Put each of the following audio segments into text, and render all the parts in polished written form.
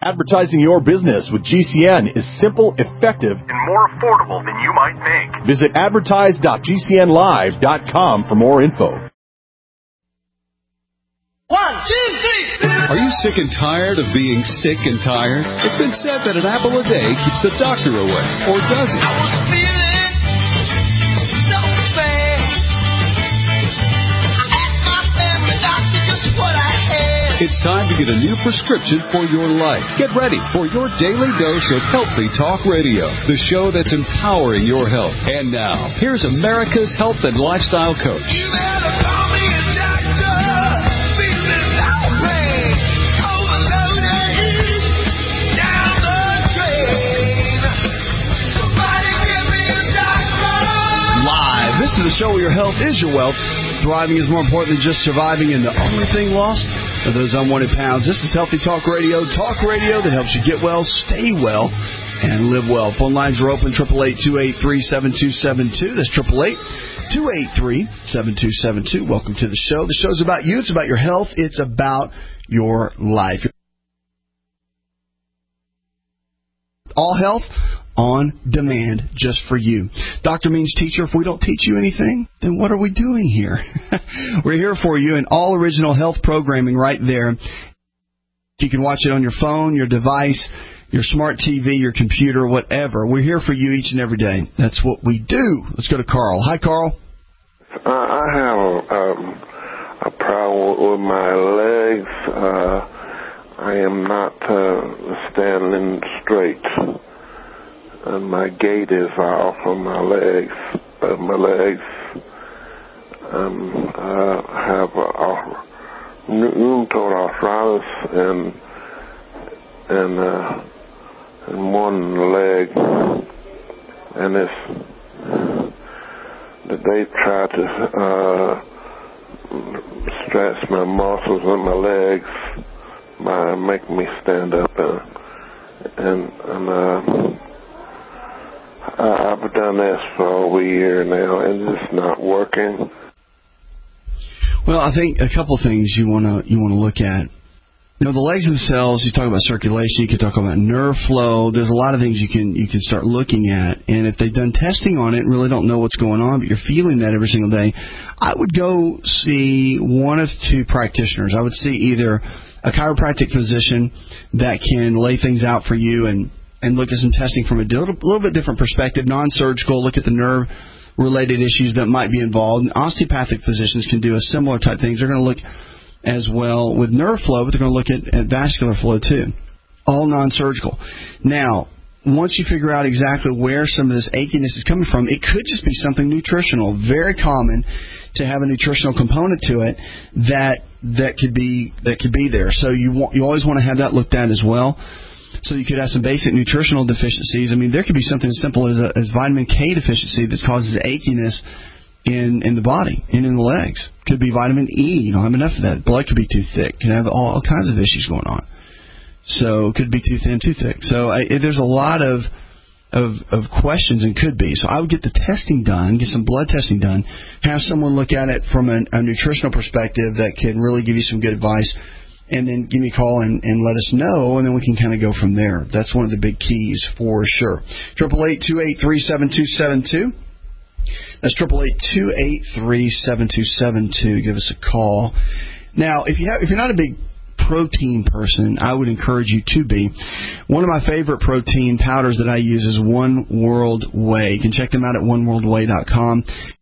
Advertising your business with GCN is simple, effective, and more affordable than you might think. Visit advertise.gcnlive.com for more info. 1, 2, 3. Are you sick and tired of being sick and tired? It's been said that an apple a day keeps the doctor away. Or does it? I was feeling so bad. I asked my family doctor just what I had. It's time to get a new prescription for your life. Get ready for your daily dose of Healthy Talk Radio, the show that's empowering your health. And now, here's America's health and lifestyle coach. You better call me a doctor. Feeling so bad. Overloaded. Down the drain. Somebody give me a doctor. Live. This is the show where your health is your wealth. Thriving is more important than just surviving, and the only thing lost are those unwanted pounds. This is Healthy Talk Radio that helps you get well, stay well, and live well. Phone lines are open, 888-283-7272. That's 888-283-7272. Welcome to the show. The show's about you. It's about your health. It's about your life. All health on demand just for you. Doctor means teacher. If we don't teach you anything, then what are we doing here? We're here for you, and all original health programming right there. You can watch it on your phone, your device, your smart TV, your computer, whatever. We're here for you each and every day. That's what we do. Let's go to Carl. Hi, Carl. I have a problem with my legs. I am not standing straight. And my gait is off on my legs. Have rheumatoid arthritis and one leg, and they try to stretch my muscles in my legs by making me stand up, and I've done this for over a year now, and it's not working. Well, I think a couple things you want to look at. You know, the legs themselves. You talk about circulation. You can talk about nerve flow. There's a lot of things you can start looking at. And if they've done testing on it and really don't know what's going on, but you're feeling that every single day, I would go see one of two practitioners. I would see either a chiropractic physician that can lay things out for you and look at some testing from a little bit different perspective, non-surgical, look at the nerve-related issues that might be involved. And osteopathic physicians can do a similar type things. They're going to look as well with nerve flow, but they're going to look at vascular flow too. All non-surgical. Now, once you figure out exactly where some of this achiness is coming from, it could just be something nutritional. Very common to have a nutritional component to it that could be there. So you always want to have that looked at as well. So you could have some basic nutritional deficiencies. I mean, there could be something as simple as vitamin K deficiency that causes achiness in the body and in the legs. Could be vitamin E. You don't have enough of that. Blood could be too thick. Can have all kinds of issues going on. So it could be too thin, too thick. So there's a lot of questions, and could be. So I would get the testing done, get some blood testing done, have someone look at it from a nutritional perspective that can really give you some good advice, and then give me a call and let us know, and then we can kind of go from there. That's one of the big keys for sure. 888-283-7272. That's 888-283-7272. Give us a call. Now, if you're not a big protein person, I would encourage you to be. One of my favorite protein powders that I use is One World Whey. You can check them out at oneworldwhey.com.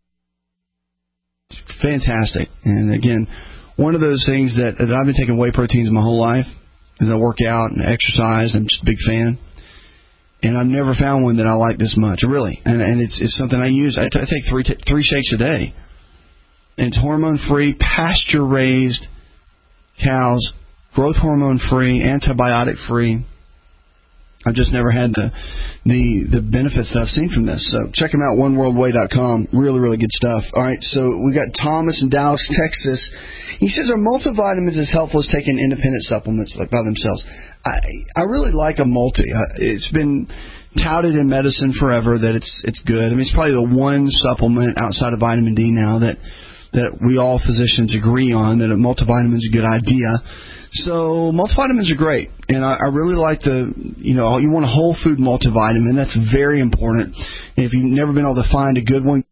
Fantastic. And again, one of those things that I've been taking whey proteins my whole life as I work out and exercise. I'm just a big fan. And I've never found one that I like this much, really. And it's something I use. I take three shakes a day. And it's hormone-free, pasture-raised cows, growth hormone-free, antibiotic-free. I've just never had the benefits that I've seen from this. So check them out, oneworldwhey.com. Really, really good stuff. All right, so we got Thomas in Dallas, Texas. He says, are multivitamins as helpful as taking independent supplements like by themselves? I really like a multi. It's been touted in medicine forever that it's good. I mean, it's probably the one supplement outside of vitamin D now that we all physicians agree on that a multivitamin is a good idea. So multivitamins are great. And I really like you want a whole food multivitamin. That's very important. And if you've never been able to find a good one,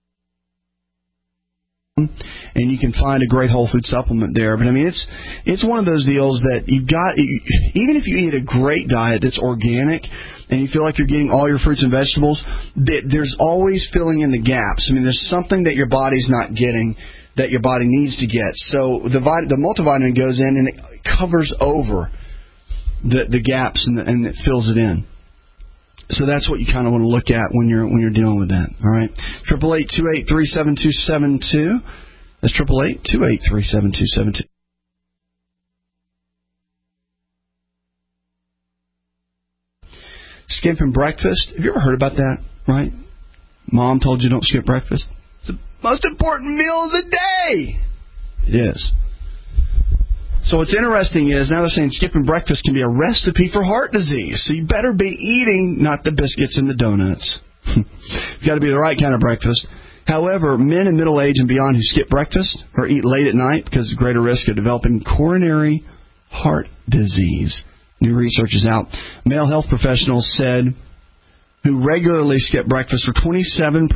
and you can find a great whole food supplement there. But I mean, it's one of those deals that you've got, even if you eat a great diet that's organic and you feel like you're getting all your fruits and vegetables, there's always filling in the gaps. I mean, there's something that your body's not getting that your body needs to get. So the multivitamin goes in and it covers over the gaps and it fills it in. So that's what you kind of want to look at when you're dealing with that. All right, 888-283-7272. That's 888-283-7272. Skipping breakfast. Have you ever heard about that? Right? Mom told you don't skip breakfast. It's the most important meal of the day. It is. So what's interesting is now they're saying skipping breakfast can be a recipe for heart disease. So you better be eating not the biscuits and the donuts. You've got to be the right kind of breakfast. However, men in middle age and beyond who skip breakfast or eat late at night because of greater risk of developing coronary heart disease. New research is out. Male health professionals said who regularly skip breakfast were 27%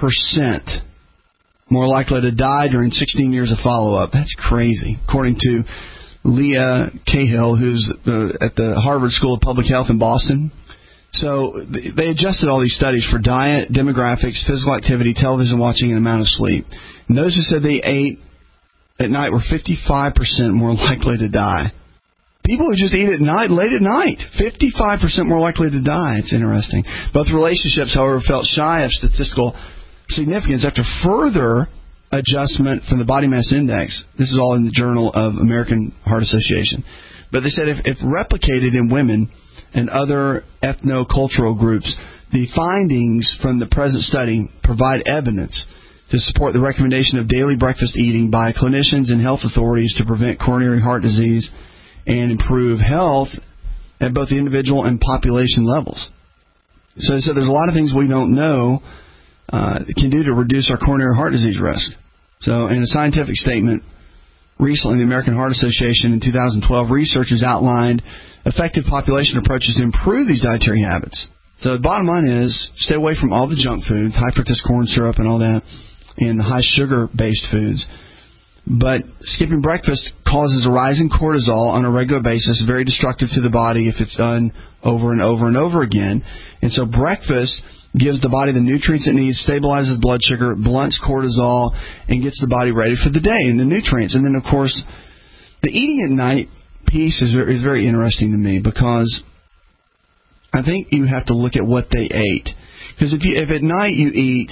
more likely to die during 16 years of follow-up. That's crazy, according to Leah Cahill, who's at the Harvard School of Public Health in Boston. So they adjusted all these studies for diet, demographics, physical activity, television watching, and amount of sleep. And those who said they ate at night were 55% more likely to die. People who just eat at night, late at night, 55% more likely to die. It's interesting. Both relationships, however, felt shy of statistical significance after further adjustment from the body mass index. This is all in the Journal of American Heart Association. But they said if replicated in women and other ethno-cultural groups, the findings from the present study provide evidence to support the recommendation of daily breakfast eating by clinicians and health authorities to prevent coronary heart disease and improve health at both the individual and population levels. So they said there's a lot of things we don't know can do to reduce our coronary heart disease risk. So in a scientific statement recently, the American Heart Association in 2012, researchers outlined effective population approaches to improve these dietary habits. So the bottom line is stay away from all the junk food, high fructose corn syrup and all that, and the high sugar-based foods. But skipping breakfast causes a rise in cortisol on a regular basis, very destructive to the body if it's done over and over and over again. And so breakfast gives the body the nutrients it needs, stabilizes blood sugar, blunts cortisol, and gets the body ready for the day and the nutrients. And then, of course, the eating at night piece is very interesting to me because I think you have to look at what they ate. Because if at night you eat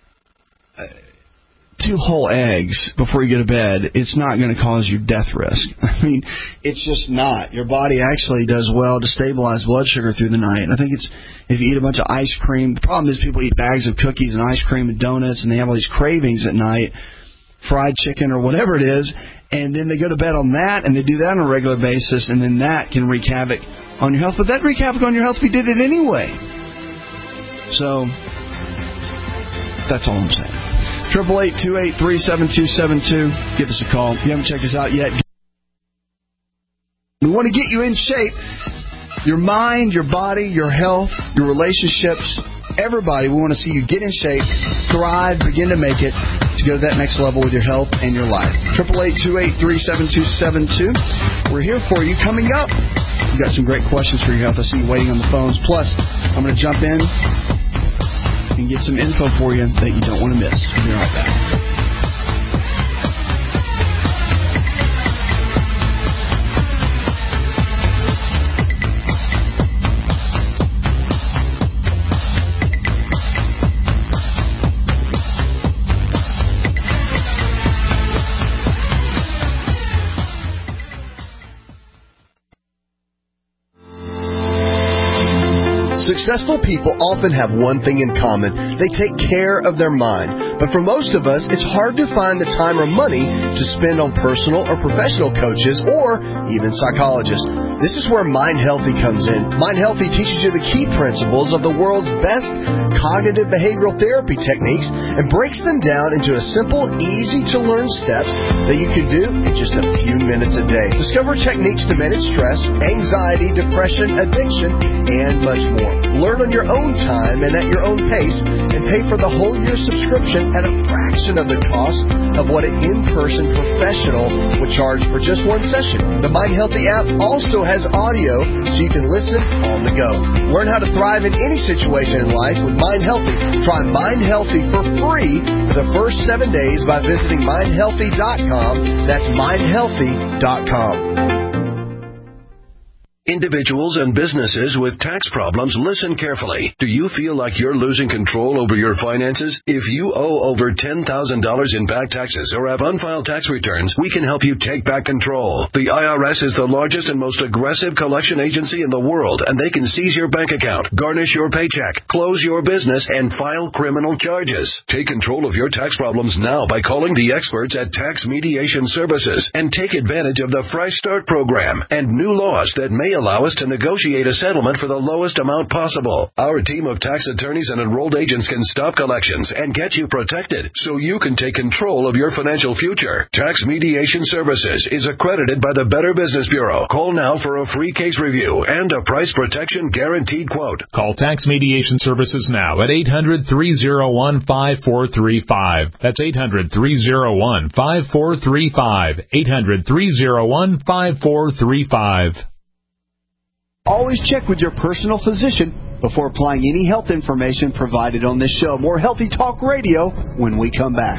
2 whole eggs before you go to bed, it's not going to cause you death risk. I mean, it's just not. Your body actually does well to stabilize blood sugar through the night. And I think it's if you eat a bunch of ice cream. The problem is people eat bags of cookies and ice cream and donuts, and they have all these cravings at night, fried chicken or whatever it is, and then they go to bed on that, and they do that on a regular basis, and then that can wreak havoc on your health. But that wreak havoc on your health if you did it anyway. So that's all I'm saying. 888-283-7272. Give us a call. If you haven't checked us out yet, we want to get you in shape. Your mind, your body, your health, your relationships, everybody, we want to see you get in shape, thrive, begin to make it, to go to that next level with your health and your life. 888-283-7272. We're here for you. Coming up, we've got some great questions for your health. I see you waiting on the phones. Plus, I'm going to jump in and get some info for you that you don't want to miss. We'll be right back. Successful people often have one thing in common. They take care of their mind. But for most of us, it's hard to find the time or money to spend on personal or professional coaches or even psychologists. This is where Mind Healthy comes in. Mind Healthy teaches you the key principles of the world's best cognitive behavioral therapy techniques and breaks them down into a simple, easy-to-learn steps that you can do in just a few minutes a day. Discover techniques to manage stress, anxiety, depression, addiction, and much more. Learn on your own time and at your own pace, and pay for the whole year subscription at a fraction of the cost of what an in-person professional would charge for just one session. The Mind Healthy app also has audio so you can listen on the go. Learn how to thrive in any situation in life with Mind Healthy. Try Mind Healthy for free for the first 7 days by visiting mindhealthy.com. That's mindhealthy.com. Individuals and businesses with tax problems, listen carefully. Do you feel like you're losing control over your finances? If you owe over $10,000 in back taxes or have unfiled tax returns, we can help you take back control. The IRS is the largest and most aggressive collection agency in the world, and they can seize your bank account, garnish your paycheck, close your business, and file criminal charges. Take control of your tax problems now by calling the experts at Tax Mediation Services and take advantage of the Fresh Start program and new laws that may allow us to negotiate a settlement for the lowest amount possible. Our team of tax attorneys and enrolled agents can stop collections and get you protected so you can take control of your financial future. Tax Mediation Services is accredited by the Better Business Bureau. Call now for a free case review and a price protection guaranteed quote. Call Tax Mediation Services now at 800-301-5435. That's 800-301-5435. 800-301-5435. Always check with your personal physician before applying any health information provided on this show. More Healthy Talk Radio when we come back.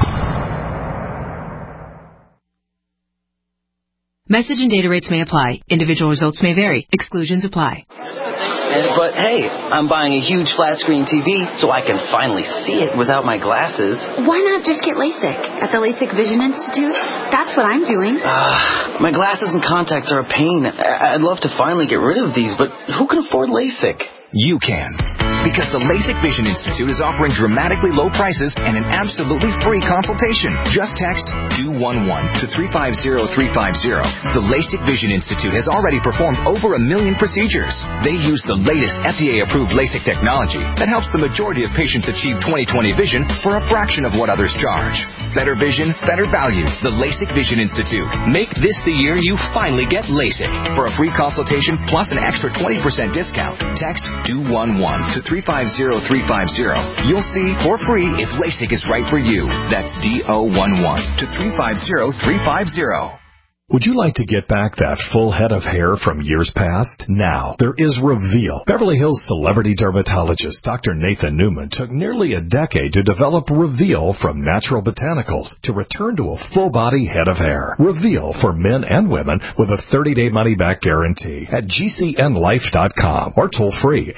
Message and data rates may apply. Individual results may vary. Exclusions apply. But hey, I'm buying a huge flat-screen TV so I can finally see it without my glasses. Why not just get LASIK at the LASIK Vision Institute? That's what I'm doing. My glasses and contacts are a pain. I'd love to finally get rid of these, but who can afford LASIK? You can. Because the LASIK Vision Institute is offering dramatically low prices and an absolutely free consultation. Just text DO11 to 350350. The LASIK Vision Institute has already performed over 1 million procedures. They use the latest FDA-approved LASIK technology that helps the majority of patients achieve 20/20 vision for a fraction of what others charge. Better vision, better value. The LASIK Vision Institute. Make this the year you finally get LASIK. For a free consultation plus an extra 20% discount, text DO11 to 350350. You'll see for free if LASIK is right for you. That's DO11 to 350350. Would you like to get back that full head of hair from years past? Now, there is Reveal. Beverly Hills celebrity dermatologist Dr. Nathan Newman took nearly a decade to develop Reveal from natural botanicals to return to a full-body head of hair. Reveal for men and women with a 30-day money-back guarantee at GCNlife.com or toll-free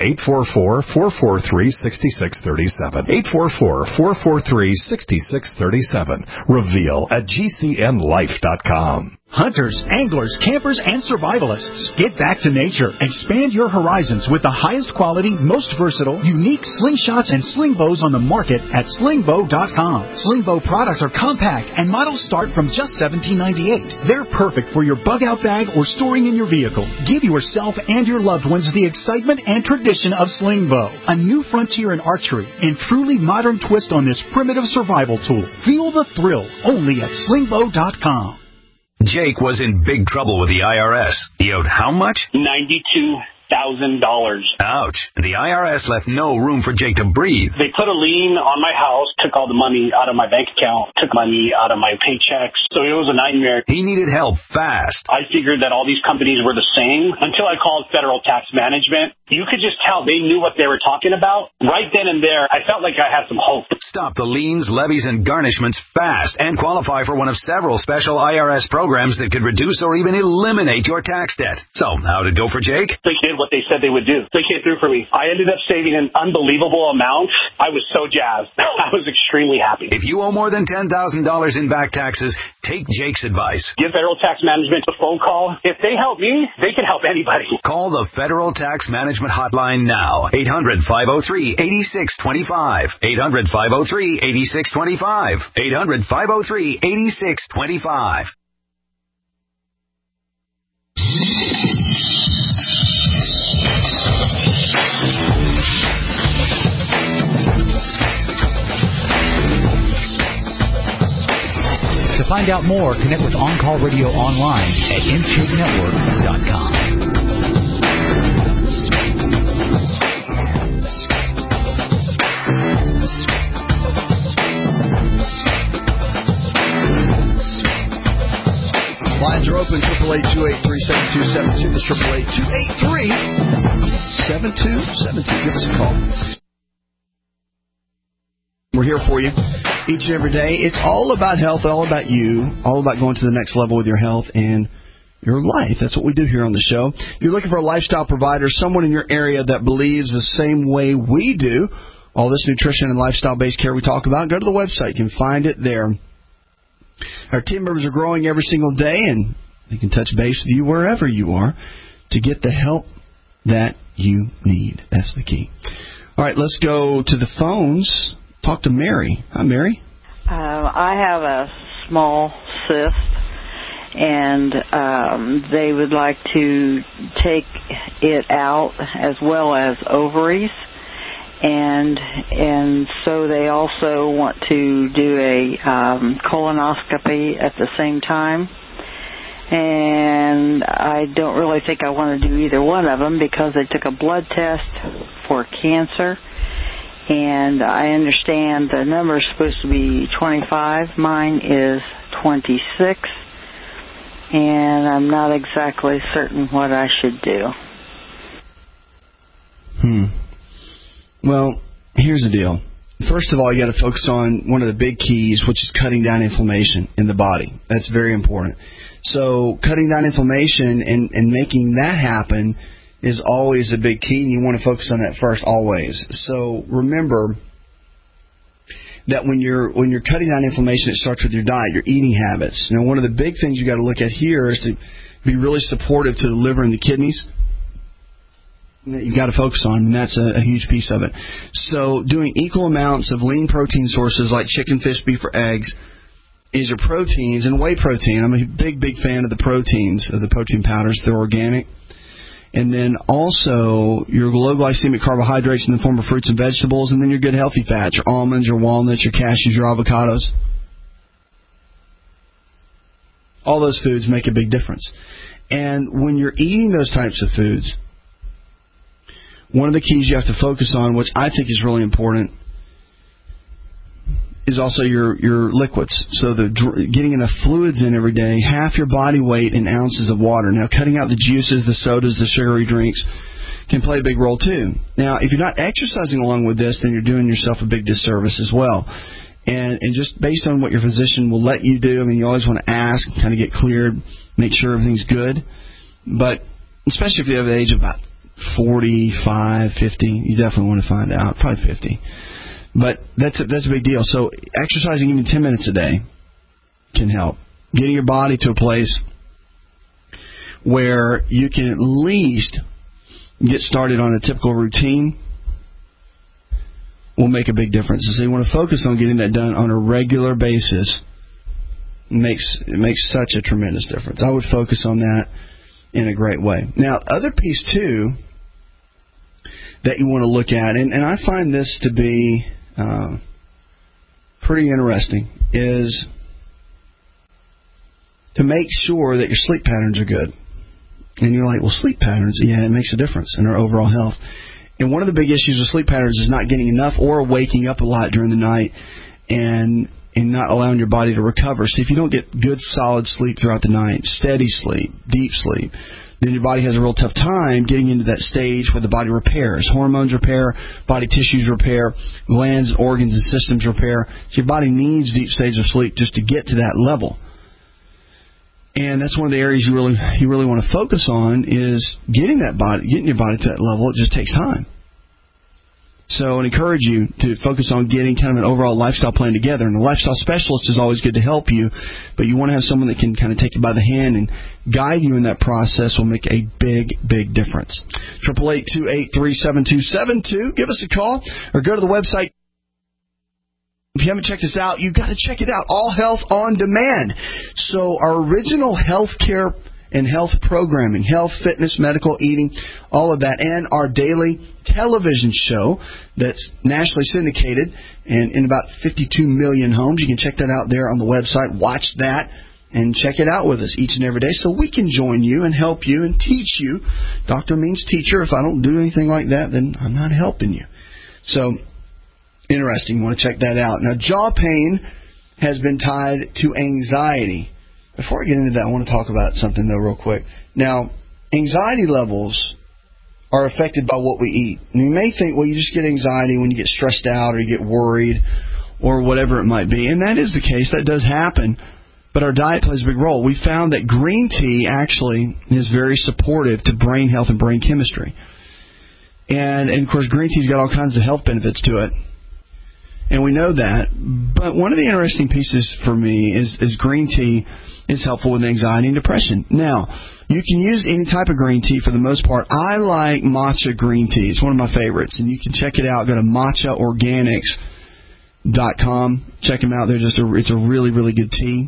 844-443-6637. 844-443-6637. Reveal at GCNlife.com. Hunters, anglers, campers, and survivalists. Get back to nature. Expand your horizons with the highest quality, most versatile, unique slingshots and sling bows on the market at slingbow.com. Slingbow products are compact and models start from just $17.98. They're perfect for your bug-out bag or storing in your vehicle. Give yourself and your loved ones the excitement and tradition of Slingbow, a new frontier in archery and truly modern twist on this primitive survival tool. Feel the thrill only at slingbow.com. Jake was in big trouble with the IRS. He owed how much? $92,000. Ouch. The IRS left no room for Jake to breathe. They put a lien on my house, took all the money out of my bank account, took money out of my paychecks. So it was a nightmare. He needed help fast. I figured that all these companies were the same until I called Federal Tax Management. You could just tell they knew what they were talking about. Right then and there, I felt like I had some hope. Stop the liens, levies, and garnishments fast and qualify for one of several special IRS programs that could reduce or even eliminate your tax debt. So, how'd it go for Jake? It what they said they would do. They came through for me. I ended up saving an unbelievable amount. I was so jazzed. I was extremely happy. If you owe more than $10,000 in back taxes, take Jake's advice. Give Federal Tax Management a phone call. If they help me, they can help anybody. Call the Federal Tax Management Hotline now. 800-503-8625. 800-503-8625. 800-503-8625. To find out more, connect with On Call Radio online at InShapeNetwork.com. Lines are open, 888-283-7272. That's 888-283-7272. Give us a call. We're here for you each and every day. It's all about health, all about you, all about going to the next level with your health and your life. That's what we do here on the show. If you're looking for a lifestyle provider, someone in your area that believes the same way we do, all this nutrition and lifestyle-based care we talk about, go to the website. You can find it there. Our team members are growing every single day, and they can touch base with you wherever you are to get the help that you need. That's the key. All right, let's go to the phones. Talk to Mary. Hi, Mary. I have a small cyst, and they would like to take it out as well as ovaries. And so they also want to do a colonoscopy at the same time. And I don't really think I want to do either one of them because they took a blood test for cancer. And I understand the number is supposed to be 25. Mine is 26. And I'm not exactly certain what I should do. Well, here's the deal. First of all, you got to focus on one of the big keys, which is cutting down inflammation in the body. That's very important. So cutting down inflammation and making that happen is always a big key, and you want to focus on that first always. So remember that when you're cutting down inflammation, it starts with your diet, your eating habits. Now, one of the big things you got to look at here is to be really supportive to the liver and the kidneys. That you've got to focus on, and that's a huge piece of it. So doing equal amounts of lean protein sources like chicken, fish, beef, or eggs is your proteins, and whey protein. I'm a big fan of the proteins, of the protein powders. They're organic. And then also your low glycemic carbohydrates in the form of fruits and vegetables, and then your good healthy fats, your almonds, your walnuts, your cashews, your avocados. All those foods make a big difference. And when you're eating those types of foods, one of the keys you have to focus on, which I think is really important, is also your liquids. So getting enough fluids in every day, half your body weight in ounces of water. Now, cutting out the juices, the sodas, the sugary drinks can play a big role too. Now, if you're not exercising along with this, then you're doing yourself a big disservice as well. And just based on what your physician will let you do, I mean, you always want to ask, kind of get cleared, make sure everything's good. But especially if you have the age of about 45, 50, you definitely want to find out. Probably 50. But that's a big deal. So exercising even 10 minutes a day can help. Getting your body to a place where you can at least get started on a typical routine will make a big difference. So you want to focus on getting that done on a regular basis. It makes such a tremendous difference. I would focus on that in a great way. Now, other piece, too, that you want to look at, and I find this to be pretty interesting, is to make sure that your sleep patterns are good. And you're like, well, sleep patterns, yeah, it makes a difference in our overall health. And one of the big issues with sleep patterns is not getting enough or waking up a lot during the night and not allowing your body to recover. So if you don't get good, solid sleep throughout the night, steady sleep, deep sleep, then your body has a real tough time getting into that stage where the body repairs. Hormones repair, body tissues repair, glands, organs, and systems repair. So your body needs deep stages of sleep just to get to that level. And that's one of the areas you really want to focus on is getting your body to that level. It just takes time. So I encourage you to focus on getting kind of an overall lifestyle plan together. And a lifestyle specialist is always good to help you, but you want to have someone that can kind of take you by the hand and guide you in that process. Will make a big, big difference. 888-283-7272. Give us a call or go to the website. If you haven't checked us out, you've got to check it out. All Health on Demand. So our original health care and health programming, health, fitness, medical, eating, all of that, and our daily television show that's nationally syndicated and in about 52 million homes. You can check that out there on the website. Watch that and check it out with us each and every day so we can join you and help you and teach you. Doctor means teacher. If I don't do anything like that, then I'm not helping you. So, interesting. You want to check that out. Now, jaw pain has been tied to anxiety. Before I get into that, I want to talk about something, though, real quick. Now, anxiety levels are affected by what we eat. And you may think, well, you just get anxiety when you get stressed out or you get worried or whatever it might be. And that is the case. That does happen. But our diet plays a big role. We found that green tea actually is very supportive to brain health and brain chemistry. And of course, green tea's got all kinds of health benefits to it. And we know that. But one of the interesting pieces for me is green tea is helpful with anxiety and depression. Now, you can use any type of green tea for the most part. I like matcha green tea. It's one of my favorites. And you can check it out. Go to matchaorganics.com. Check them out. It's a really, really good tea.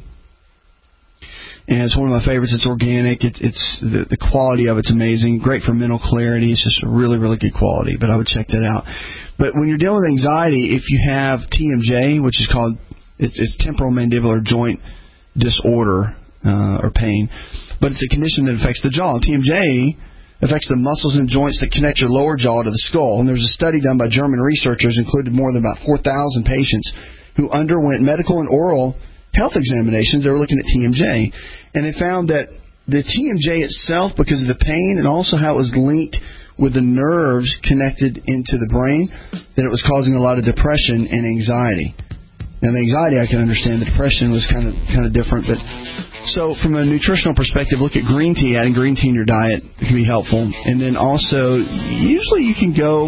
And it's one of my favorites. It's organic. It's the quality of it's amazing. Great for mental clarity. It's just a really, really good quality. But I would check that out. But when you're dealing with anxiety, if you have TMJ, which is called it's temporal mandibular joint disorder or pain, but it's a condition that affects the jaw. TMJ affects the muscles and joints that connect your lower jaw to the skull. And there's a study done by German researchers, included more than about 4,000 patients who underwent medical and oral health examinations. They were looking at TMJ, and they found that the TMJ itself, because of the pain and also how it was linked with the nerves connected into the brain, that it was causing a lot of depression and anxiety. Now, the anxiety I can understand. The depression was kind of different. But so from a nutritional perspective, look at green tea. Adding green tea in your diet can be helpful. And then also, usually you can go.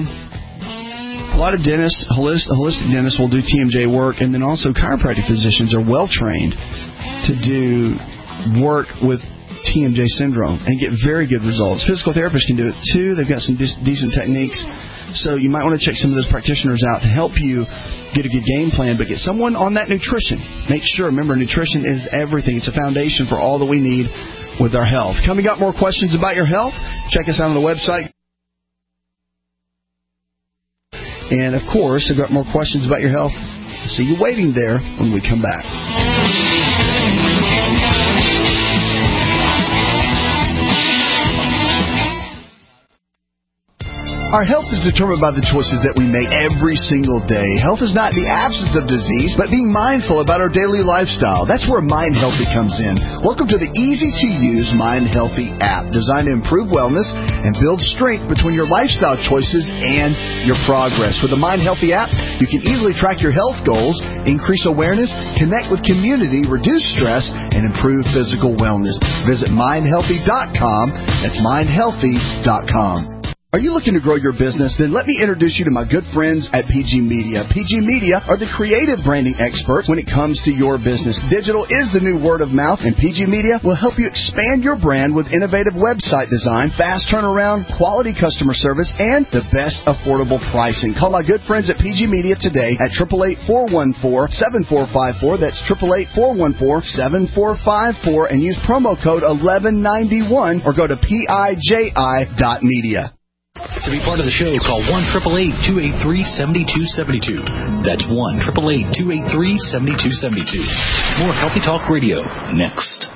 A lot of dentists, holistic dentists will do TMJ work, and then also chiropractic physicians are well trained to do work with TMJ syndrome and get very good results. Physical therapists can do it too. They've got some decent techniques. So you might want to check some of those practitioners out to help you get a good game plan, but get someone on that nutrition. Make sure, remember, nutrition is everything. It's a foundation for all that we need with our health. Coming up, more questions about your health. Check us out on the website. And, of course, I've got more questions about your health. See you waiting there when we come back. Our health is determined by the choices that we make every single day. Health is not the absence of disease, but being mindful about our daily lifestyle. That's where Mind Healthy comes in. Welcome to the easy-to-use Mind Healthy app, designed to improve wellness and build strength between your lifestyle choices and your progress. With the Mind Healthy app, you can easily track your health goals, increase awareness, connect with community, reduce stress, and improve physical wellness. Visit mindhealthy.com. That's mindhealthy.com. Are you looking to grow your business? Then let me introduce you to my good friends at PG Media. PG Media are the creative branding experts when it comes to your business. Digital is the new word of mouth, and PG Media will help you expand your brand with innovative website design, fast turnaround, quality customer service, and the best affordable pricing. Call my good friends at PG Media today at 888-414-7454. That's 888-414-7454, and use promo code 1191 or go to PIJI.media. To be part of the show, call 1-888-283-7272. That's 1-888-283-7272. More Healthy Talk Radio next.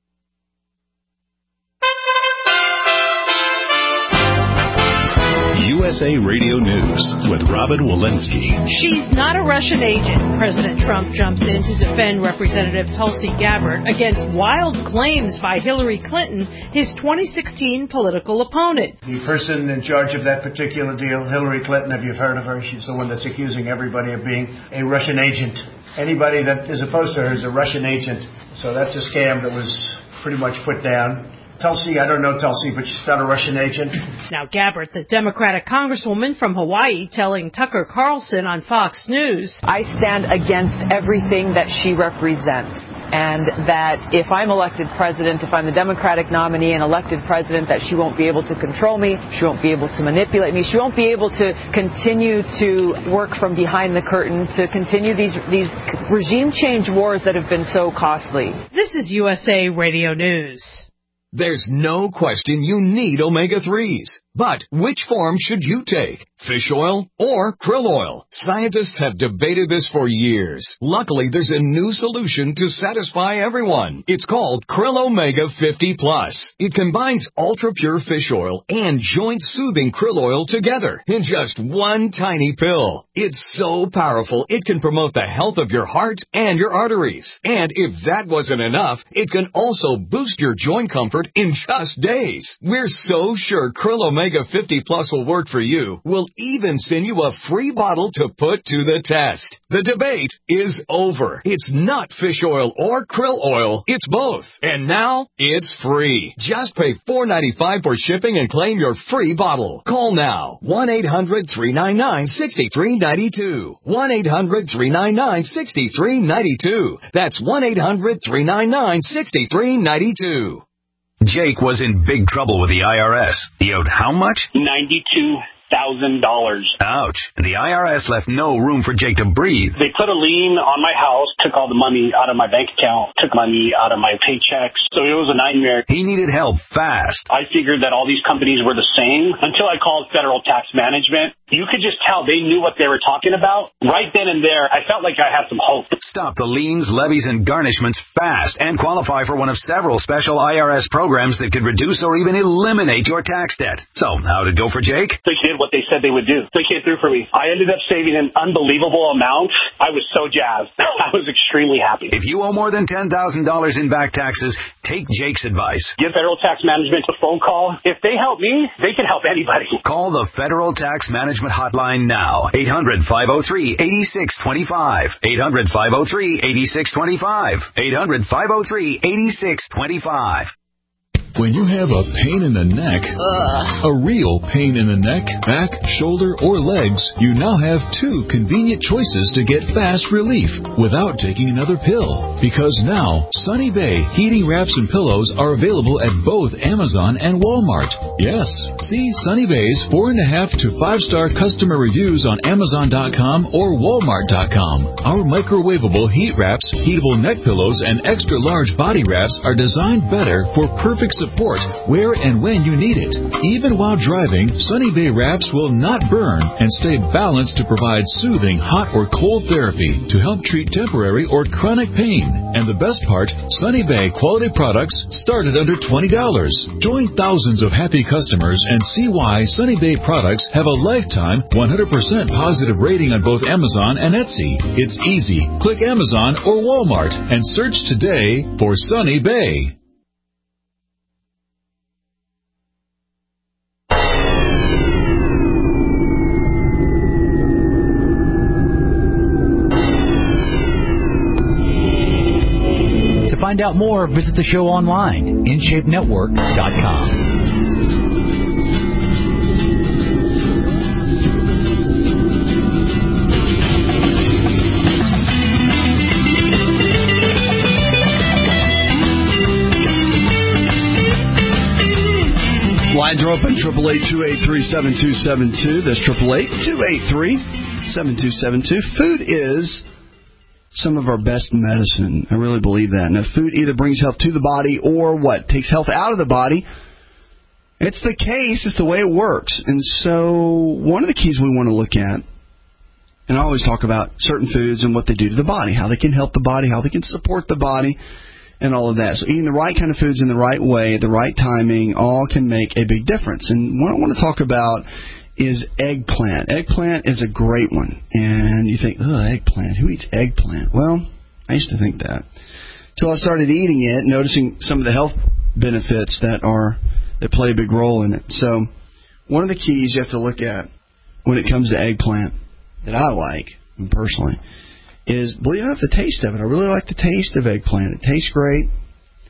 USA Radio News with Robin Walensky. She's not a Russian agent. President Trump jumps in to defend Representative Tulsi Gabbard against wild claims by Hillary Clinton, his 2016 political opponent. The person in charge of that particular deal, Hillary Clinton, if you've heard of her, she's the one that's accusing everybody of being a Russian agent. Anybody that is opposed to her is a Russian agent. So that's a scam that was pretty much put down. Tulsi, I don't know Tulsi, but she's not a Russian agent. Now, Gabbard, the Democratic congresswoman from Hawaii, telling Tucker Carlson on Fox News, I stand against everything that she represents. And that if I'm elected president, if I'm the Democratic nominee and elected president, that she won't be able to control me, she won't be able to manipulate me, she won't be able to continue to work from behind the curtain, to continue these regime change wars that have been so costly. This is USA Radio News. There's no question you need omega-3s. But which form should you take? Fish oil or krill oil? Scientists have debated this for years. Luckily, there's a new solution to satisfy everyone. It's called Krill Omega 50 Plus. It combines ultra-pure fish oil and joint-soothing krill oil together in just one tiny pill. It's so powerful, it can promote the health of your heart and your arteries. And if that wasn't enough, it can also boost your joint comfort in just days. We're so sure Krill Omega 50 Plus will work for you. We'll even send you a free bottle to put to the test. The debate is over. It's not fish oil or krill oil. It's both. And now it's free. Just pay $4.95 for shipping and claim your free bottle. Call now. 1-800-399-6392. 1-800-399-6392. That's 1-800-399-6392. Jake was in big trouble with the IRS. He owed how much? $92,000. Ouch. And the IRS left no room for Jake to breathe. They put a lien on my house, took all the money out of my bank account, took money out of my paychecks. So it was a nightmare. He needed help fast. I figured that all these companies were the same until I called Federal Tax Management. You could just tell they knew what they were talking about. Right then and there, I felt like I had some hope. Stop the liens, levies, and garnishments fast and qualify for one of several special IRS programs that could reduce or even eliminate your tax debt. So, how'd it go for Jake? They did what they said they would do. They came through for me. I ended up saving an unbelievable amount. I was so jazzed. I was extremely happy. If you owe more than $10,000 in back taxes, take Jake's advice. Give Federal Tax Management a phone call. If they help me, they can help anybody. Call the Federal Tax Management hotline now. 800-503-8625. 800-503-8625. 800-503-8625. When you have a pain in the neck, a real pain in the neck, back, shoulder, or legs, you now have two convenient choices to get fast relief without taking another pill. Because now, Sunny Bay heating wraps and pillows are available at both Amazon and Walmart. Yes, see Sunny Bay's 4.5 to 5-star customer reviews on Amazon.com or Walmart.com. Our microwavable heat wraps, heatable neck pillows, and extra large body wraps are designed better for perfect support where and when you need it. Even while driving, Sunny Bay wraps will not burn and stay balanced to provide soothing hot or cold therapy to help treat temporary or chronic pain. And the best part, Sunny Bay quality products start at under $20. Join thousands of happy customers and see why Sunny Bay products have a lifetime 100% positive rating on both Amazon and Etsy. It's easy. Click Amazon or Walmart and search today for Sunny Bay. To find out more, visit the show online, InShapeNetwork.com. Lines are open, 888-283-7272. That's 888-283-7272. Food is some of our best medicine. I really believe that. Now, food either brings health to the body or what? Takes health out of the body. It's the case. It's the way it works. And so one of the keys we want to look at, and I always talk about certain foods and what they do to the body, how they can help the body, how they can support the body, and all of that. So eating the right kind of foods in the right way, the right timing, all can make a big difference. And what I want to talk about is eggplant. Eggplant is a great one. And you think, eggplant. Who eats eggplant? Well, I used to think that. Until I started eating it, noticing some of the health benefits that play a big role in it. So one of the keys you have to look at when it comes to eggplant that I like, personally, is, believe it or not, the taste of it. I really like the taste of eggplant. It tastes great.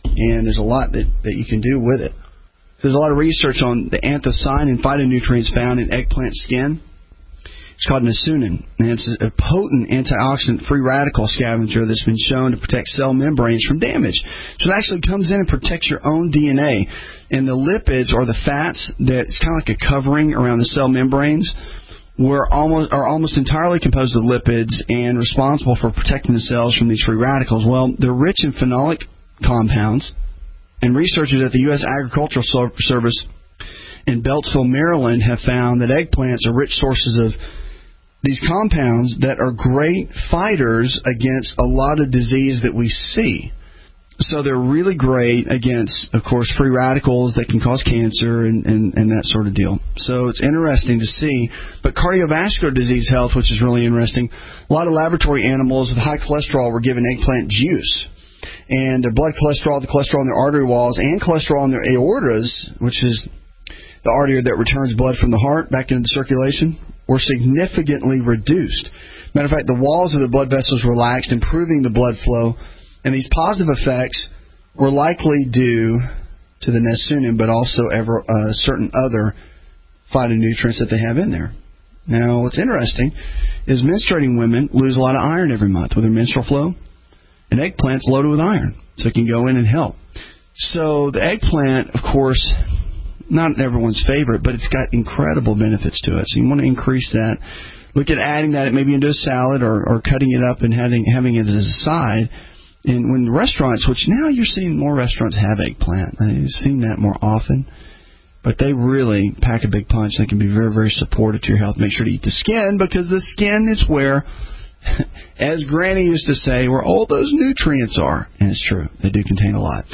and there's a lot that you can do with it. There's a lot of research on the anthocyanin phytonutrients found in eggplant skin. It's called Nasunin, and it's a potent antioxidant free radical scavenger that's been shown to protect cell membranes from damage. So it actually comes in and protects your own DNA. And the lipids, or the fats, that's kind of like a covering around the cell membranes, are almost entirely composed of lipids and responsible for protecting the cells from these free radicals. Well, they're rich in phenolic compounds, and researchers at the U.S. Agricultural Service in Beltsville, Maryland, have found that eggplants are rich sources of these compounds that are great fighters against a lot of disease that we see. So they're really great against, of course, free radicals that can cause cancer and that sort of deal. So it's interesting to see. But cardiovascular disease health, which is really interesting, a lot of laboratory animals with high cholesterol were given eggplant juice. And their blood cholesterol, the cholesterol in their artery walls, and cholesterol in their aortas, which is the artery that returns blood from the heart back into the circulation, were significantly reduced. Matter of fact, the walls of the blood vessels relaxed, improving the blood flow, and these positive effects were likely due to the Nasunin, but also certain other phytonutrients that they have in there. Now, what's interesting is menstruating women lose a lot of iron every month with their menstrual flow, and eggplant's loaded with iron, so it can go in and help. So the eggplant, of course, not everyone's favorite, but it's got incredible benefits to it. So you want to increase that. Look at adding that maybe into a salad or cutting it up and having it as a side. And when restaurants, which now you're seeing more restaurants have eggplant. I've seen that more often. But they really pack a big punch. They can be very, very supportive to your health. Make sure to eat the skin, because the skin is where, as Granny used to say, where all those nutrients are. And it's true. They do contain a lot.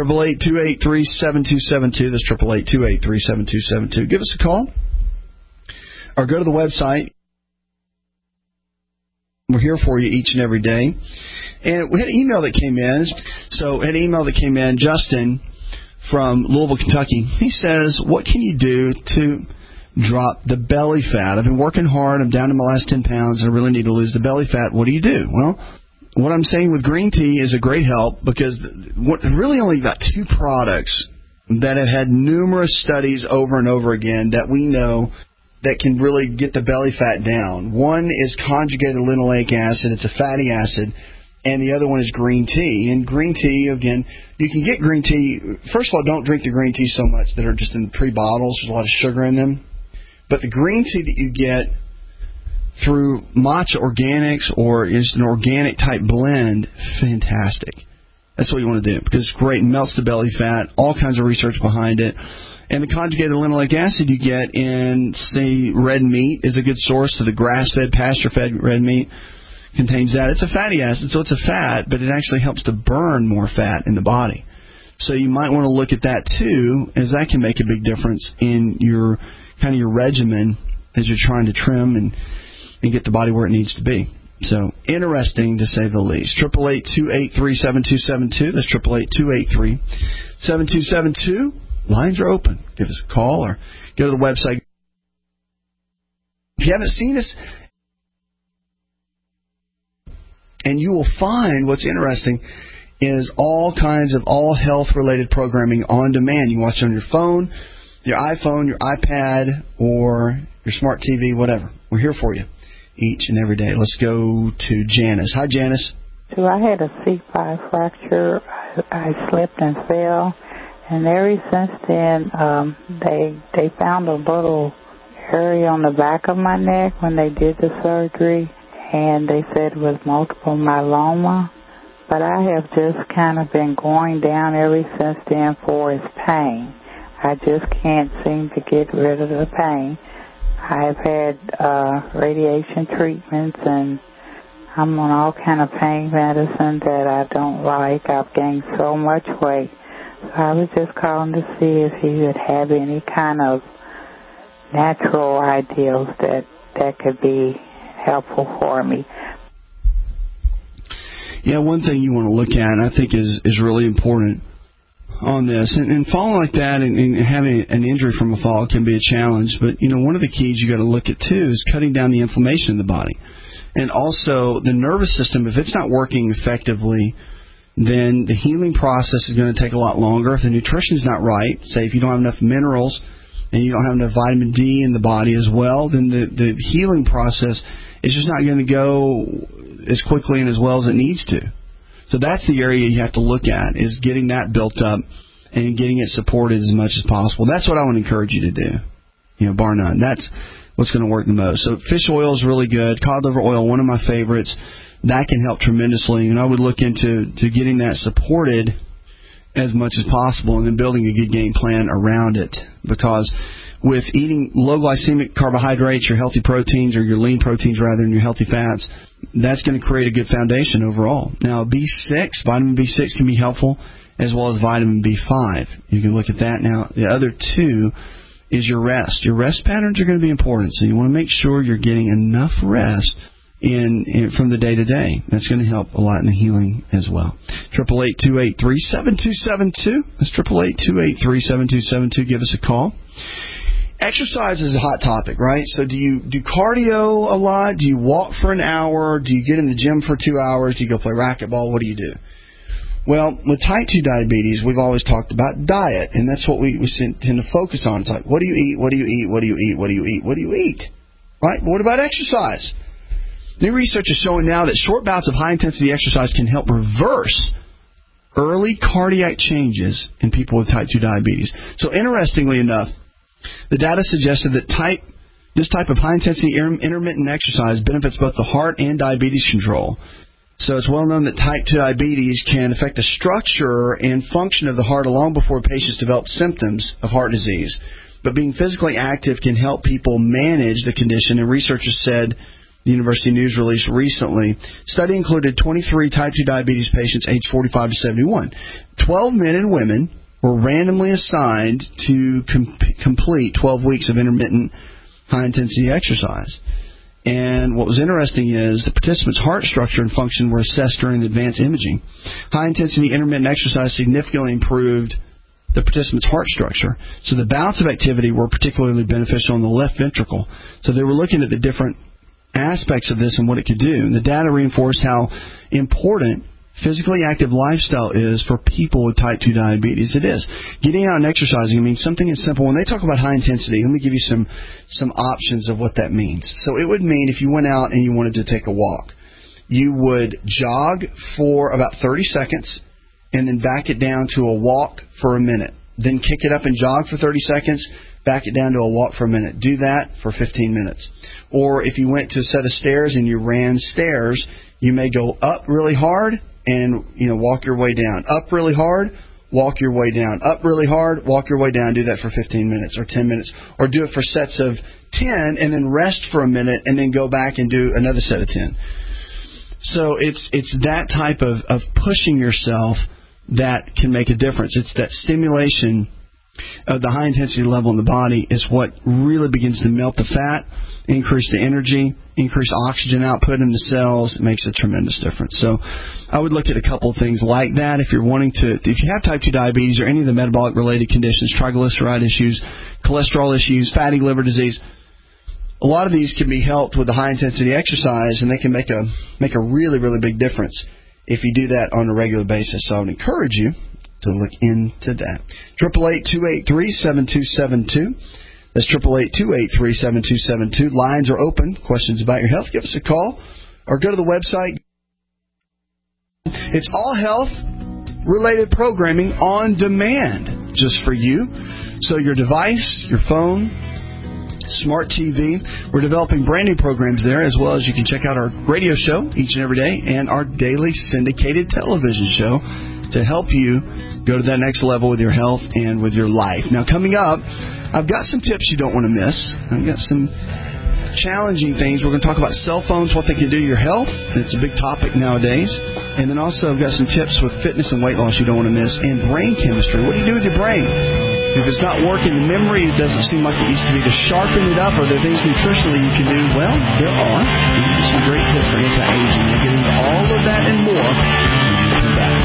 888-283-7272. That's 888-283-7272. Give us a call or go to the website. We're here for you each and every day. And we had an email that came in. Justin from Louisville, Kentucky. He says, what can you do to drop the belly fat? I've been working hard. I'm down to my last 10 pounds, and I really need to lose the belly fat. What do you do? Well, what I'm saying with green tea is a great help, because really only got two products that have had numerous studies over and over again that we know that can really get the belly fat down. One is conjugated linoleic acid. It's a fatty acid. And the other one is green tea. And green tea, again, you can get green tea. First of all, don't drink the green tea so much that are just in pre-bottles. There's a lot of sugar in them. But the green tea that you get through Matcha Organics or is an organic type blend, fantastic. That's what you want to do, because it's great and melts the belly fat. All kinds of research behind it. And the conjugated linoleic acid you get in, say, red meat is a good source. So the grass-fed, pasture-fed red meat contains that. It's a fatty acid, so it's a fat, but it actually helps to burn more fat in the body. So you might want to look at that too, as that can make a big difference in your regimen as you're trying to trim and get the body where it needs to be. So interesting to say the least. 888-283-7272. That's 888-283-7272. Lines are open. Give us a call or go to the website. If you haven't seen us, and you will find what's interesting is all kinds of all health-related programming on demand. You can watch it on your phone, your iPhone, your iPad, or your smart TV, whatever. We're here for you each and every day. Let's go to Janice. Hi, Janice. So I had a C5 fracture. I slipped and fell, and ever since then, they found a little area on the back of my neck when they did the surgery, and they said it was multiple myeloma. But I have just kind of been going down ever since then for its pain. I just can't seem to get rid of the pain. I've had radiation treatments, and I'm on all kind of pain medicine that I don't like. I've gained so much weight. So I was just calling to see if you would have any kind of natural ideals that could be helpful for me. Yeah, one thing you want to look at, and I think is really important on this, and falling like that and having an injury from a fall can be a challenge, but one of the keys you got to look at too is cutting down the inflammation in the body, and also the nervous system. If it's not working effectively, then the healing process is going to take a lot longer. If the nutrition is not right, say if you don't have enough minerals and you don't have enough vitamin D in the body as well, then the healing process is just not going to go as quickly and as well as it needs to. So that's the area you have to look at, is getting that built up and getting it supported as much as possible. That's what I would encourage you to do, bar none. That's what's going to work the most. So fish oil is really good. Cod liver oil, one of my favorites. That can help tremendously, and I would look into getting that supported as much as possible and then building a good game plan around it, because with eating low glycemic carbohydrates, your healthy proteins, or your lean proteins rather than your healthy fats, that's going to create a good foundation overall. Now, vitamin B6 can be helpful, as well as vitamin B5. You can look at that. Now, the other two is your rest. Your rest patterns are going to be important, so you want to make sure you're getting enough rest from the day to day. That's going to help a lot in the healing as well. 888-283-7272. That's 888-283-7272. Give us a call. Exercise is a hot topic, right? So do you do cardio a lot? Do you walk for an hour? Do you get in the gym for 2 hours? Do you go play racquetball? What do you do? Well, with type 2 diabetes, we've always talked about diet, and that's what we tend to focus on. It's like, what do you eat? What do you eat? What do you eat? What do you eat? What do you eat? Right? But what about exercise? New research is showing now that short bouts of high-intensity exercise can help reverse early cardiac changes in people with type 2 diabetes. So interestingly enough, the data suggested that this type of high-intensity intermittent exercise benefits both the heart and diabetes control. So it's well known that type 2 diabetes can affect the structure and function of the heart long before patients develop symptoms of heart disease. But being physically active can help people manage the condition, and researchers said, the University News release recently, study included 23 type 2 diabetes patients aged 45 to 71. 12 men and women were randomly assigned to complete 12 weeks of intermittent high-intensity exercise. And what was interesting is the participants' heart structure and function were assessed during the advanced imaging. High-intensity intermittent exercise significantly improved the participants' heart structure. So the bouts of activity were particularly beneficial in the left ventricle. So they were looking at the different aspects of this and what it could do. And the data reinforced how important physically active lifestyle is for people with type 2 diabetes. It is. Getting out and exercising, something as simple. When they talk about high intensity, let me give you some options of what that means. So it would mean if you went out and you wanted to take a walk, you would jog for about 30 seconds and then back it down to a walk for a minute. Then kick it up and jog for 30 seconds, back it down to a walk for a minute. Do that for 15 minutes. Or if you went to a set of stairs and you ran stairs, you may go up really hard and walk your way down. Up really hard, walk your way down. Up really hard, walk your way down. Do that for 15 minutes or 10 minutes. Or do it for sets of 10 and then rest for a minute and then go back and do another set of 10. So it's that type of pushing yourself that can make a difference. It's that stimulation of the high intensity level in the body is what really begins to melt the fat, increase the energy, increase oxygen output in the cells. It makes a tremendous difference. So I would look at a couple of things like that. If you have type 2 diabetes or any of the metabolic related conditions, triglyceride issues, cholesterol issues, fatty liver disease, a lot of these can be helped with the high intensity exercise, and they can make a really, really big difference if you do that on a regular basis. So I would encourage you to look into that. 888-283-7272. That's 888-283-7272. Lines are open. Questions about your health, give us a call or go to the website. It's all health-related programming on demand just for you. So your device, your phone, smart TV, we're developing brand new programs there, as well as you can check out our radio show each and every day and our daily syndicated television show to help you go to that next level with your health and with your life. Now, coming up, I've got some tips you don't want to miss. I've got some challenging things. We're going to talk about cell phones, what they can do to your health. It's a big topic nowadays. And then also I've got some tips with fitness and weight loss you don't want to miss, and brain chemistry. What do you do with your brain? If it's not working, the memory doesn't seem like it used to be. To sharpen it up, are there things nutritionally you can do? Well, there are. There's some great tips for anti-aging. We'll get into all of that and more when we come back.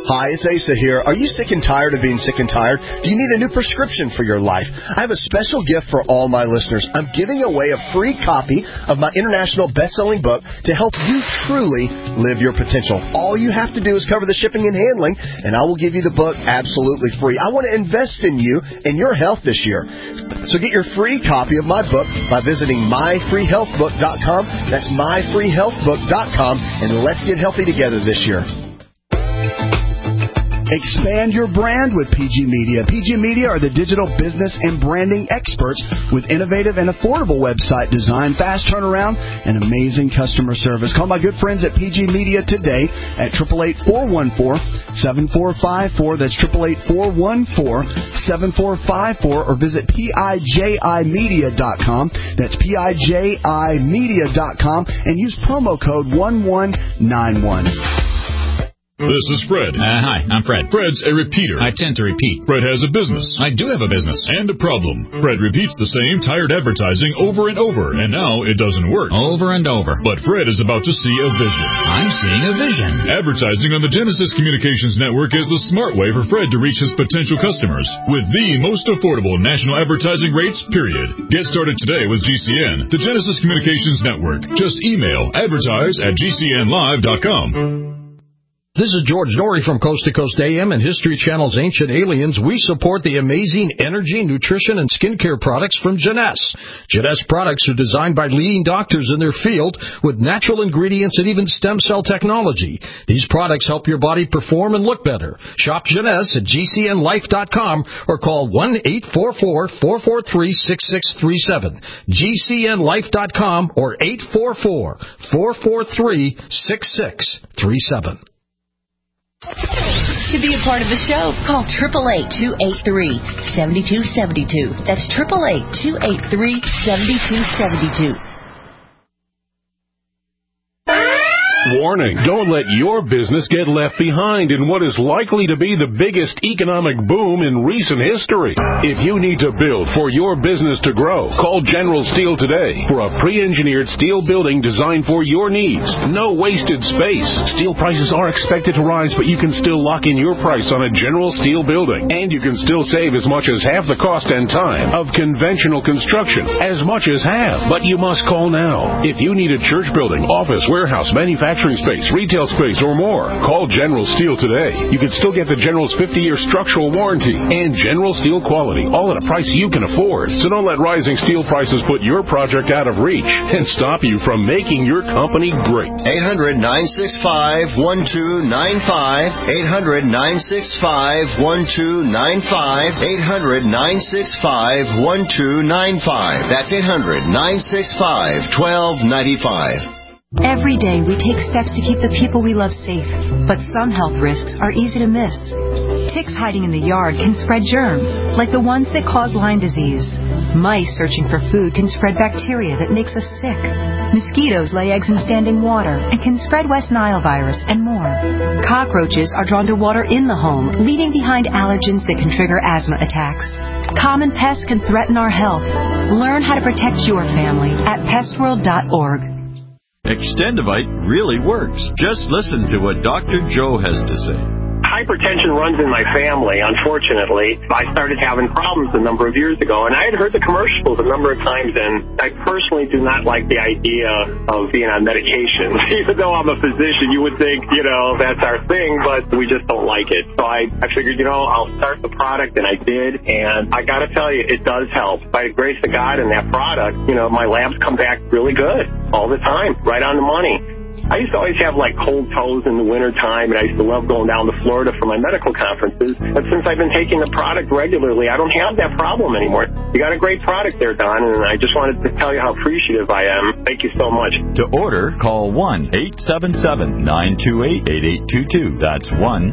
Hi, it's Asa here. Are you sick and tired of being sick and tired? Do you need a new prescription for your life? I have a special gift for all my listeners. I'm giving away a free copy of my international best-selling book to help you truly live your potential. All you have to do is cover the shipping and handling, and I will give you the book absolutely free. I want to invest in you and your health this year. So get your free copy of my book by visiting myfreehealthbook.com. That's myfreehealthbook.com, and let's get healthy together this year. Expand your brand with PG Media. PG Media are the digital business and branding experts with innovative and affordable website design, fast turnaround, and amazing customer service. Call my good friends at PG Media today at 888-414-7454. That's 888-414-7454, or visit PIJImedia.com. That's PIJImedia.com, and use promo code 1191. This is Fred. Hi, I'm Fred. Fred's a repeater. I tend to repeat. Fred has a business. I do have a business. And a problem. Fred repeats the same tired advertising over and over, and now it doesn't work. Over and over. But Fred is about to see a vision. I'm seeing a vision. Advertising on the Genesis Communications Network is the smart way for Fred to reach his potential customers with the most affordable national advertising rates, period. Get started today with GCN, the Genesis Communications Network. Just email advertise@gcnlive.com. This is George Norrie from Coast to Coast AM and History Channel's Ancient Aliens. We support the amazing energy, nutrition, and skincare products from Jeunesse. Jeunesse products are designed by leading doctors in their field with natural ingredients and even stem cell technology. These products help your body perform and look better. Shop Jeunesse at GCNlife.com or call 1-844-443-6637. GCNlife.com or 844-443-6637. To be a part of the show, call 888-283-7272. That's 888-283-7272. Warning, don't let your business get left behind in what is likely to be the biggest economic boom in recent history. If you need to build for your business to grow, call General Steel today for a pre-engineered steel building designed for your needs. No wasted space. Steel prices are expected to rise, but you can still lock in your price on a General Steel building. And you can still save as much as half the cost and time of conventional construction. As much as half. But you must call now. If you need a church building, office, warehouse, manufacturing space, retail space, or more, call General Steel today. You can still get the General's 50-year structural warranty and General Steel quality, all at a price you can afford. So don't let rising steel prices put your project out of reach and stop you from making your company great. 800-965-1295. 800-965-1295. 800-965-1295. That's 800-965-1295. Every day we take steps to keep the people we love safe, but some health risks are easy to miss. Ticks hiding in the yard can spread germs, like the ones that cause Lyme disease. Mice searching for food can spread bacteria that makes us sick. Mosquitoes lay eggs in standing water and can spread West Nile virus and more. Cockroaches are drawn to water in the home, leaving behind allergens that can trigger asthma attacks. Common pests can threaten our health. Learn how to protect your family at pestworld.org. Extendivite really works. Just listen to what Dr. Joe has to say. Hypertension runs in my family, unfortunately. I started having problems a number of years ago, and I had heard the commercials a number of times, and I personally do not like the idea of being on medication. Even though I'm a physician, you would think, that's our thing, but we just don't like it. So I figured, I'll start the product, and I did, and I got to tell you, it does help. By the grace of God and that product, my labs come back really good all the time, right on the money. I used to always have cold toes in the wintertime, and I used to love going down to Florida for my medical conferences. But since I've been taking the product regularly, I don't have that problem anymore. You got a great product there, Don, and I just wanted to tell you how appreciative I am. Thank you so much. To order, call 1-877-928-8822. That's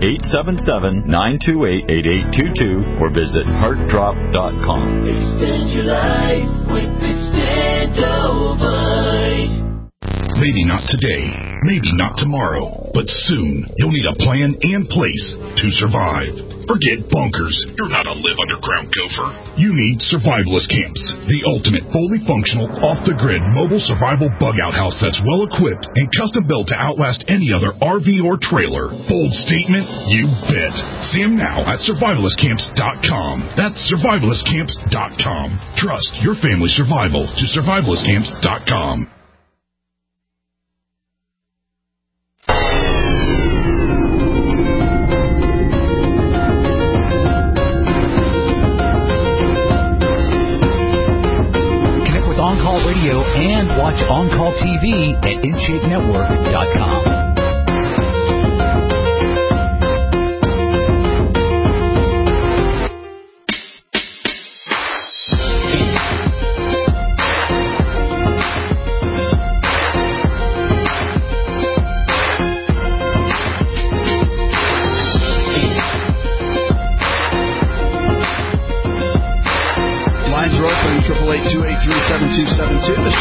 1-877-928-8822, or visit heartdrop.com. Extend your life with Extendovite. Maybe not today, maybe not tomorrow, but soon you'll need a plan and place to survive. Forget bunkers. You're not a live underground gopher. You need survivalist camps, the ultimate fully functional, off-the-grid mobile survival bug-out house that's well-equipped and custom-built to outlast any other RV or trailer. Bold statement? You bet. See them now at survivalistcamps.com. That's survivalistcamps.com. Trust your family's survival to survivalistcamps.com. On-Call Radio and watch On-Call TV at InShapeNetwork.com. Lines are open, 888-283-7272. That's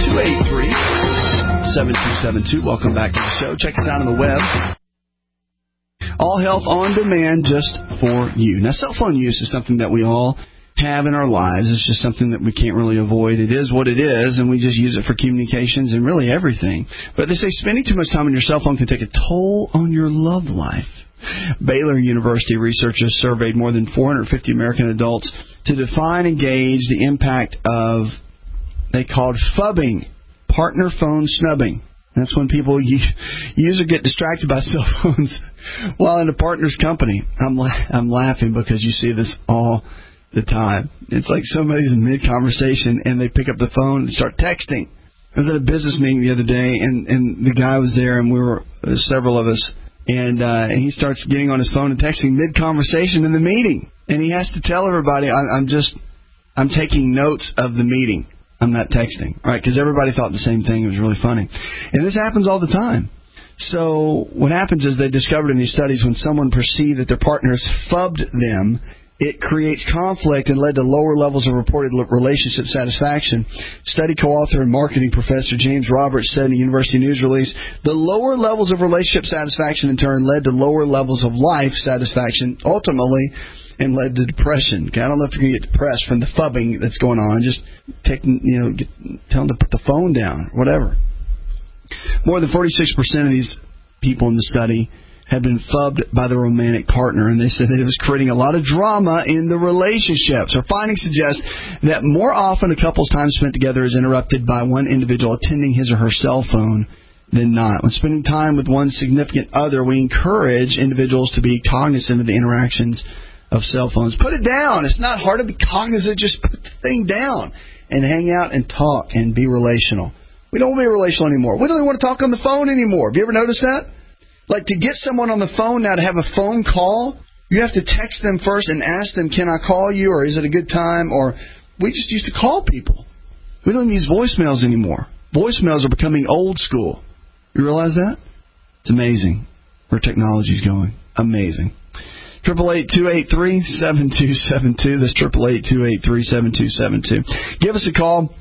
888-283-7272. Welcome back to the show. Check us out on the web. All Health on Demand just for you. Now, cell phone use is something that we all have in our lives. It's just something that we can't really avoid. It is what it is, and we just use it for communications and really everything. But they say spending too much time on your cell phone can take a toll on your love life. Baylor University researchers surveyed more than 450 American adults to define and gauge the impact of, they called phubbing, partner phone snubbing. That's when people use or get distracted by cell phones while in a partner's company. I'm laughing because you see this all the time. It's like somebody's in mid-conversation and they pick up the phone and start texting. I was at a business meeting the other day and the guy was there and several of us. And he starts getting on his phone and texting mid-conversation in the meeting. And he has to tell everybody, I'm taking notes of the meeting. I'm not texting. Right? Because everybody thought the same thing. It was really funny. And this happens all the time. So what happens is they discovered in these studies when someone perceived that their partners phubbed them, it creates conflict and led to lower levels of reported relationship satisfaction. Study co-author and marketing professor James Roberts said in a university news release, the lower levels of relationship satisfaction in turn led to lower levels of life satisfaction, ultimately, and led to depression. I don't know if you're going to get depressed from the phubbing that's going on. Just tell them to put the phone down, whatever. More than 46% of these people in the study had been phubbed by the romantic partner, and they said that it was creating a lot of drama in the relationship. So findings suggest that more often a couple's time spent together is interrupted by one individual attending his or her cell phone than not. When spending time with one significant other, we encourage individuals to be cognizant of the interactions of cell phones. Put it down. It's not hard to be cognizant. Just put the thing down and hang out and talk and be relational. We don't want to be relational anymore. We don't even want to talk on the phone anymore. Have you ever noticed that? Like, to get someone on the phone now, to have a phone call, you have to text them first and ask them, can I call you, or is it a good time? Or we just used to call people. We don't even use voicemails anymore. Voicemails are becoming old school. You realize that? It's amazing where technology's going. Amazing. 888-283-7272. That's 888-283-7272. Give us a call.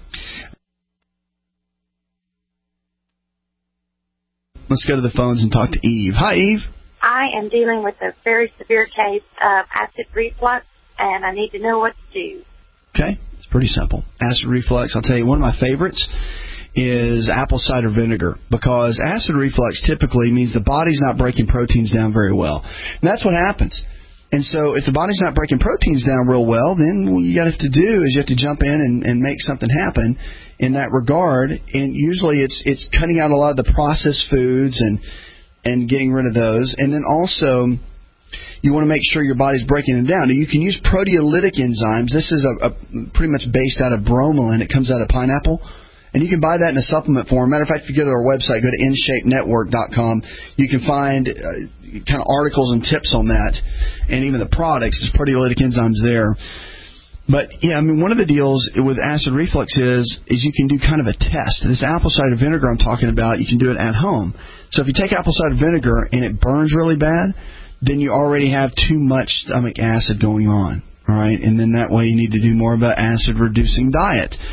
Let's go to the phones and talk to Eve. Hi, Eve. I am dealing with a very severe case of acid reflux, and I need to know what to do. Okay, it's pretty simple. Acid reflux, I'll tell you, one of my favorites is apple cider vinegar, because acid reflux typically means the body's not breaking proteins down very well. And that's what happens. And so if the body's not breaking proteins down real well, then what you have to do is you have to jump in and make something happen in that regard. And usually it's cutting out a lot of the processed foods and getting rid of those. And then also you want to make sure your body's breaking them down. Now, you can use proteolytic enzymes. This is a pretty much based out of bromelain. It comes out of pineapple. And you can buy that in a supplement form. Matter of fact, if you go to our website, go to InShapeNetwork.com, you can find kind of articles and tips on that, and even the products. There's proteolytic enzymes there. But, yeah, I mean, one of the deals with acid reflux is you can do kind of a test. This apple cider vinegar I'm talking about, you can do it at home. So if you take apple cider vinegar and it burns really bad, then you already have too much stomach acid going on, all right? And then that way you need to do more of an acid-reducing diet.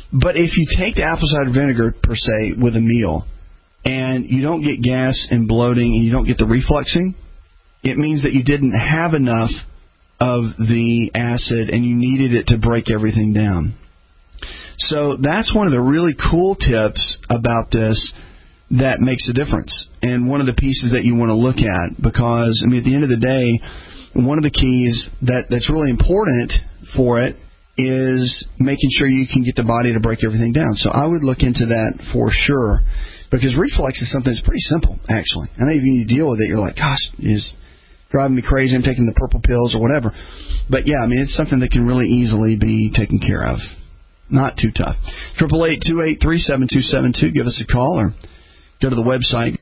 But if you take the apple cider vinegar, per se, with a meal, and you don't get gas and bloating and you don't get the refluxing, it means that you didn't have enough of the acid and you needed it to break everything down. So that's one of the really cool tips about this that makes a difference, and one of the pieces that you want to look at, because, I mean, at the end of the day, one of the keys that's really important for it is making sure you can get the body to break everything down. So I would look into that for sure, because reflux is something that's pretty simple, actually. I know if you deal with it, you're like, gosh, it's driving me crazy, I'm taking the purple pills or whatever. But, yeah, I mean, it's something that can really easily be taken care of. Not too tough. 888-283-7272. Give us a call or go to the website.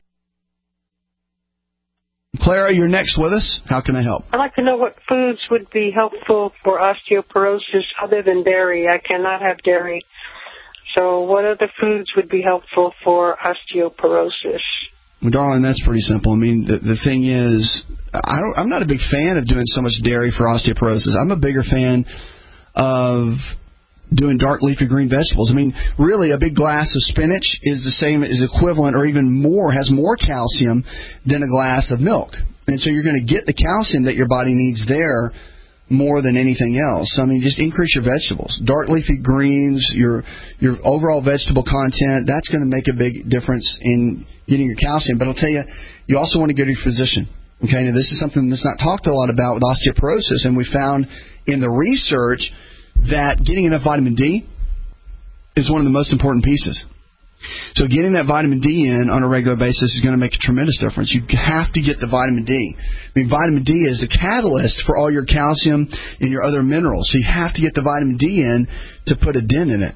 Clara, you're next with us. How can I help? I'd like to know what foods would be helpful for osteoporosis other than dairy. I cannot have dairy. So what other foods would be helpful for osteoporosis? Well, darling, that's pretty simple. I mean, the thing is, I'm not a big fan of doing so much dairy for osteoporosis. I'm a bigger fan of doing dark leafy green vegetables. I mean, really, a big glass of spinach is the same, is equivalent or even more, has more calcium than a glass of milk. And so you're going to get the calcium that your body needs there more than anything else. So, I mean, just increase your vegetables. Dark leafy greens, your overall vegetable content, that's going to make a big difference in getting your calcium. But I'll tell you, you also want to go to your physician. Okay, now this is something that's not talked a lot about with osteoporosis, and we found in the research that getting enough vitamin D is one of the most important pieces. So getting that vitamin D in on a regular basis is going to make a tremendous difference. You have to get the vitamin D. I mean, vitamin D is the catalyst for all your calcium and your other minerals. So you have to get the vitamin D in to put a dent in it.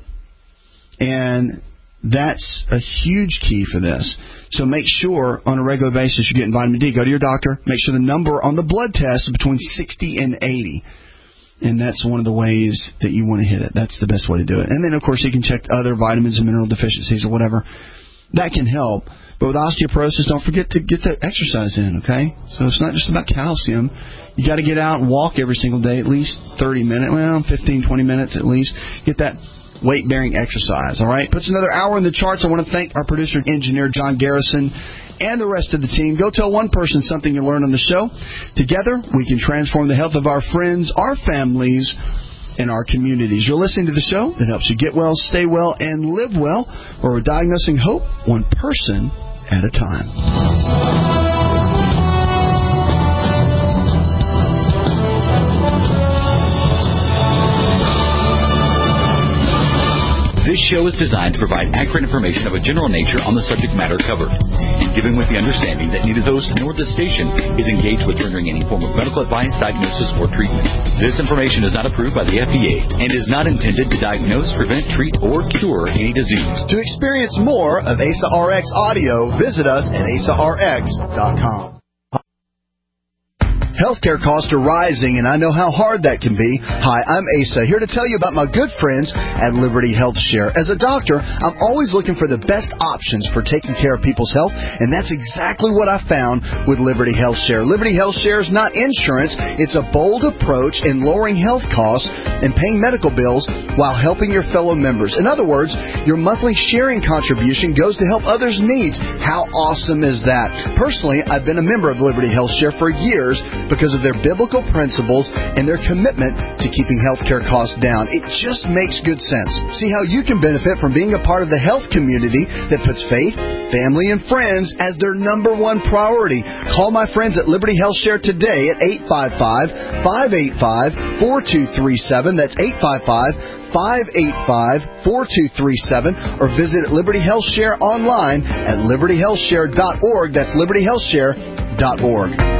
And that's a huge key for this. So make sure on a regular basis you're getting vitamin D. Go to your doctor. Make sure the number on the blood test is between 60 and 80. And that's one of the ways that you want to hit it. That's the best way to do it. And then, of course, you can check other vitamins and mineral deficiencies or whatever. That can help. But with osteoporosis, don't forget to get that exercise in, okay? So it's not just about calcium. You got to get out and walk every single day, at least 30 minutes, 15, 20 minutes at least. Get that weight-bearing exercise, all right? Puts another hour in the charts. I want to thank our producer and engineer, John Garrison, and the rest of the team. Go tell one person something you learned on the show. Together, we can transform the health of our friends, our families, and our communities. You're listening to the show that helps you get well, stay well, and live well, where we're diagnosing hope one person at a time. This show is designed to provide accurate information of a general nature on the subject matter covered, given with the understanding that neither host nor the station is engaged with rendering any form of medical advice, diagnosis, or treatment. This information is not approved by the FDA and is not intended to diagnose, prevent, treat, or cure any disease. To experience more of ASA RX audio, visit us at asarx.com. Healthcare costs are rising, and I know how hard that can be. Hi, I'm Asa, here to tell you about my good friends at Liberty Health Share. As a doctor, I'm always looking for the best options for taking care of people's health, and that's exactly what I found with Liberty Health Share. Liberty Health Share is not insurance. It's a bold approach in lowering health costs and paying medical bills while helping your fellow members. In other words, your monthly sharing contribution goes to help others' needs. How awesome is that? Personally, I've been a member of Liberty Health Share for years because of their biblical principles and their commitment to keeping healthcare costs down. It just makes good sense. See how you can benefit from being a part of the health community that puts faith, family, and friends as their number one priority. Call my friends at Liberty Health Share today at 855-585-4237. That's 855-585-4237, or visit Liberty Health Share online at libertyhealthshare.org. That's libertyhealthshare.org.